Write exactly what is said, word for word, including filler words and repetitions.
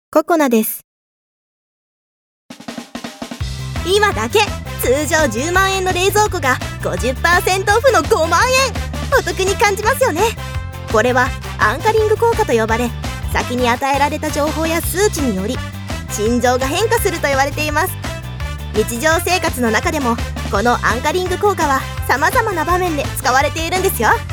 ココナです。 今だけ通常じゅうまんえんの冷蔵庫が ごじゅっパーセント オフのごまんえん、お得に感じますよね。これはアンカリング効果と呼ばれ、先に与えられた情報や数値により心情が変化すると言われています。日常生活の中でもこのアンカリング効果は様々な場面で使われているんですよ。